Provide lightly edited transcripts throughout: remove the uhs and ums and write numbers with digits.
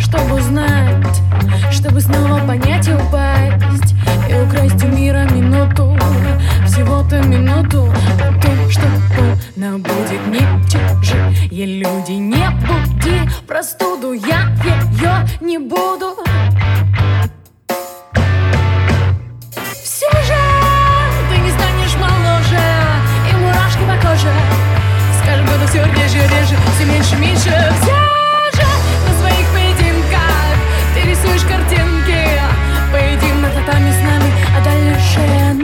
чтобы узнать, чтобы снова понять и упасть, и украсть у мира минуту, всего-то минуту. То, что полно будет не чужие люди. Не буди простуду, я ее не буду. Все же ты не станешь моложе, и мурашки по коже с каждым годом все реже, реже, все меньше, меньше. Все же на своих поединках ты рисуешь картинки. Поедим на татами с нами, а дальше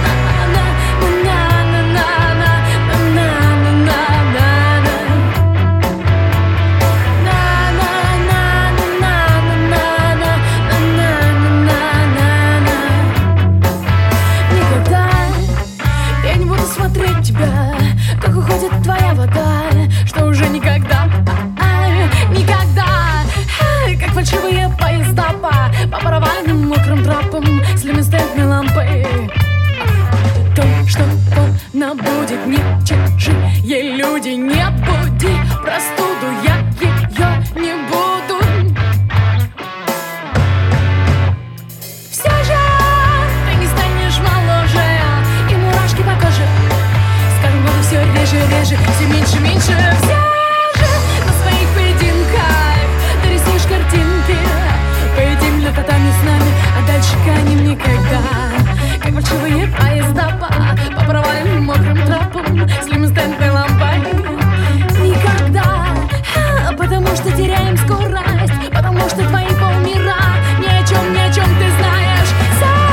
смотреть тебя, как уходит твоя вода, что уже никогда, никогда, как фальшивые поезда по паровальным мокрым тропам с люминесцентной лампой. То, что полно будет не чужие люди. Не буди простуду, я ее не буду. Все же ты не станешь моложе, и мурашки по коже с каждым годом все реже, реже, все меньше, меньше. Все же на своих поединках ты рисуешь картинки. Поедим для татами с нами, а дальше канем никогда. Как фальшивые поезда по провальным мокрым тропам с люминесцентной лампой. Никогда, потому что теряем скорость, потому что твои полмира ни о чем ты знаешь сам.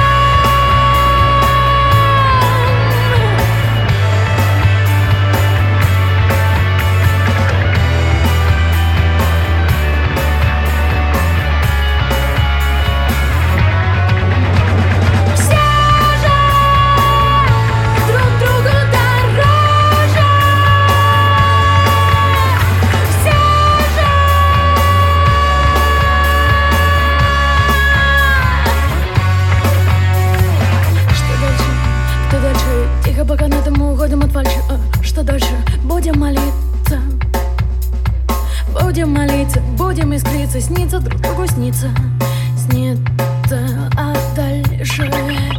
По канатам мы уходим от фальши. Что дальше? Будем молиться, будем молиться, будем искриться, снится друг другу, снится, а дальше